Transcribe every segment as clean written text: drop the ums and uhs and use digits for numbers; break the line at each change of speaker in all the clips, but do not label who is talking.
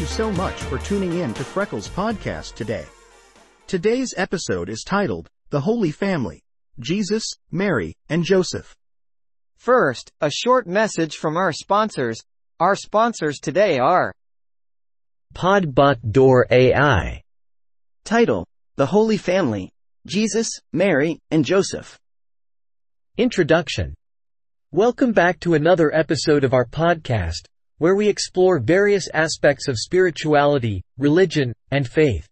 you so much for tuning in to Freckles Podcast today. Today's episode is titled, The Holy Family, Jesus, Mary, and Joseph.
First, a short message from our sponsors. Our sponsors today are
Podbot AI.
Title: The Holy Family, Jesus, Mary, and Joseph.
Introduction. Welcome back to another episode of our podcast, where we explore various aspects of spirituality, religion, and faith.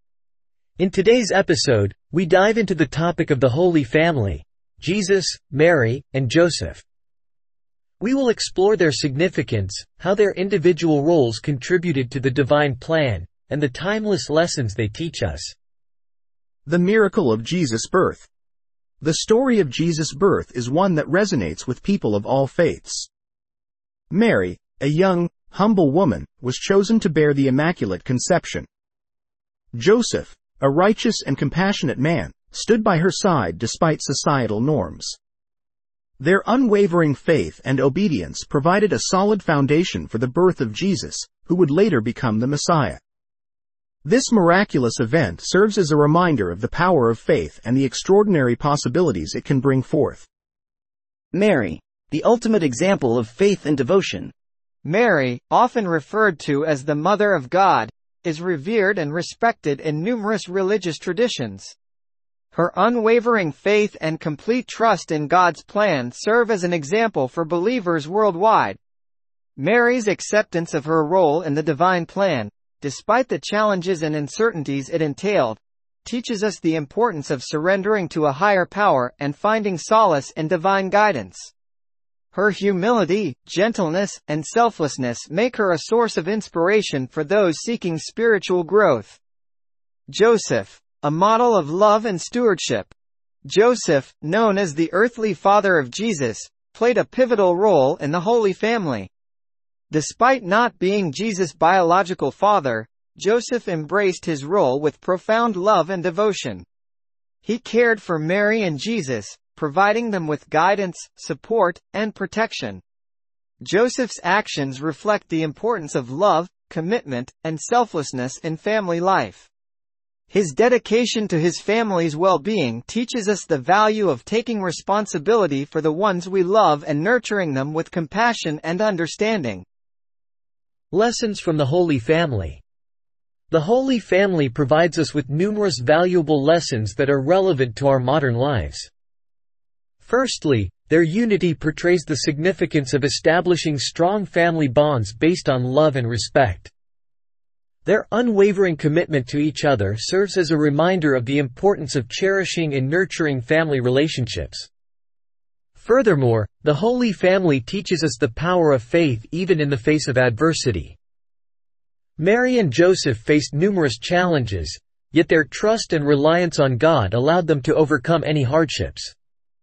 In today's episode, we dive into the topic of the Holy Family, Jesus, Mary, and Joseph. We will explore their significance, how their individual roles contributed to the divine plan, and the timeless lessons they teach us.
The miracle of Jesus' birth. The story of Jesus' birth is one that resonates with people of all faiths. Mary, a young, humble woman, was chosen to bear the Immaculate Conception. Joseph, a righteous and compassionate man, stood by her side despite societal norms. Their unwavering faith and obedience provided a solid foundation for the birth of Jesus, who would later become the Messiah. This miraculous event serves as a reminder of the power of faith and the extraordinary possibilities it can bring forth.
Mary, the ultimate example of faith and devotion.
Mary, often referred to as the Mother of God, is revered and respected in numerous religious traditions. Her unwavering faith and complete trust in God's plan serve as an example for believers worldwide. Mary's acceptance of her role in the divine plan, despite the challenges and uncertainties it entailed, teaches us the importance of surrendering to a higher power and finding solace in divine guidance. Her humility, gentleness, and selflessness make her a source of inspiration for those seeking spiritual growth. Joseph, a model of love and stewardship. Joseph, known as the earthly father of Jesus, played a pivotal role in the Holy Family. Despite not being Jesus' biological father, Joseph embraced his role with profound love and devotion. He cared for Mary and Jesus, providing them with guidance, support, and protection. Joseph's actions reflect the importance of love, commitment, and selflessness in family life. His dedication to his family's well-being teaches us the value of taking responsibility for the ones we love and nurturing them with compassion and understanding.
Lessons from the Holy Family. The Holy Family provides us with numerous valuable lessons that are relevant to our modern lives. Firstly, their unity portrays the significance of establishing strong family bonds based on love and respect. Their unwavering commitment to each other serves as a reminder of the importance of cherishing and nurturing family relationships. Furthermore, the Holy Family teaches us the power of faith even in the face of adversity. Mary and Joseph faced numerous challenges, yet their trust and reliance on God allowed them to overcome any hardships.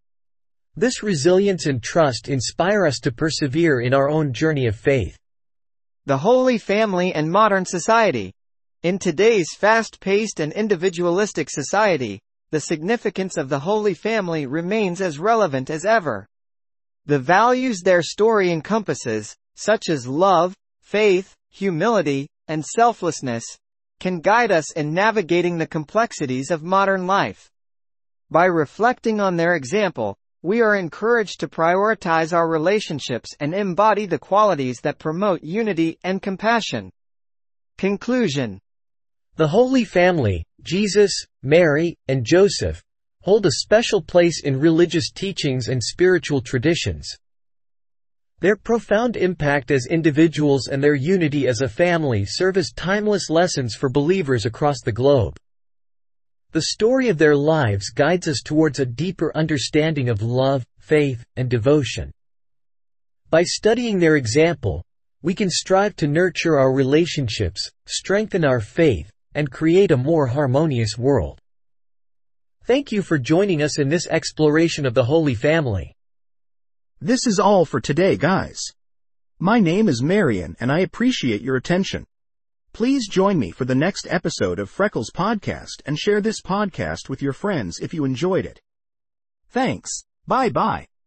This resilience and trust inspire us to persevere in our own journey of faith.
The Holy Family and modern society. In today's fast-paced and individualistic society, the significance of the Holy Family remains as relevant as ever. The values their story encompasses, such as love, faith, humility, and selflessness, can guide us in navigating the complexities of modern life. By reflecting on their example, we are encouraged to prioritize our relationships and embody the qualities that promote unity and compassion. Conclusion.
The Holy Family, Jesus, Mary, and Joseph, hold a special place in religious teachings and spiritual traditions. Their profound impact as individuals and their unity as a family serve as timeless lessons for believers across the globe. The story of their lives guides us towards a deeper understanding of love, faith, and devotion. By studying their example, we can strive to nurture our relationships, strengthen our faith, and create a more harmonious world. Thank you for joining us in this exploration of the Holy Family.
This is all for today, guys. My name is Marion and I appreciate your attention. Please join me for the next episode of Freckles Podcast and share this podcast with your friends if you enjoyed it. Thanks. Bye-bye.